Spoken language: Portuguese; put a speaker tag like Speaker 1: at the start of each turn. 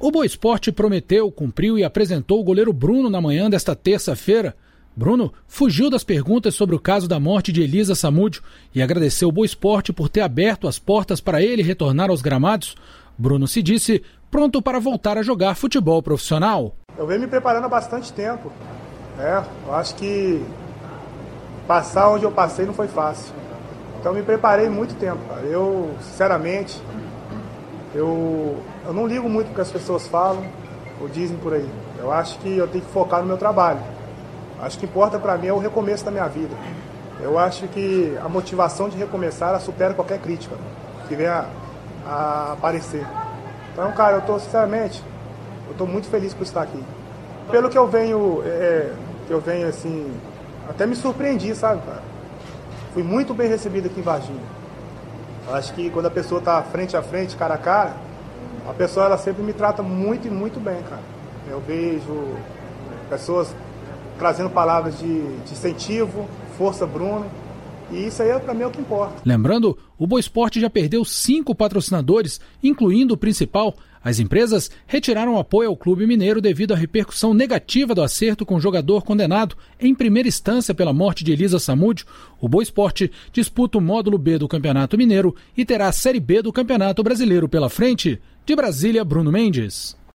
Speaker 1: O Boa Esporte prometeu, cumpriu e apresentou o goleiro Bruno na manhã desta terça-feira. Bruno fugiu das perguntas sobre o caso da morte de Elisa Samúdio e agradeceu o Boa Esporte por ter aberto as portas para ele retornar aos gramados. Bruno se disse pronto para voltar a jogar futebol profissional.
Speaker 2: Eu venho me preparando há bastante tempo. Eu acho que passar onde eu passei não foi fácil. Então eu me preparei muito tempo, cara. Eu, sinceramente, eu não ligo muito o que as pessoas falam ou dizem por aí. Eu acho que eu tenho que focar no meu trabalho. Acho que importa para mim é o recomeço da minha vida. Eu acho que a motivação de recomeçar ela supera qualquer crítica que venha a aparecer. Então, cara, sinceramente, eu estou muito feliz por estar aqui. Pelo que eu venho assim, até me surpreendi, sabe, cara? Fui muito bem recebido aqui em Varginha. Acho que quando a pessoa está frente a frente, cara a cara, a pessoa ela sempre me trata muito e muito bem, cara. Eu vejo pessoas trazendo palavras de incentivo, força Bruno, e isso aí para mim é o que importa.
Speaker 1: Lembrando, o Boa Esporte já perdeu 5 patrocinadores, incluindo o principal. As empresas retiraram apoio ao clube mineiro devido à repercussão negativa do acerto com o jogador condenado em primeira instância pela morte de Elisa Samúdio. O Boa Esporte disputa o módulo B do Campeonato Mineiro e terá a Série B do Campeonato Brasileiro pela frente. De Brasília, Bruno Mendes.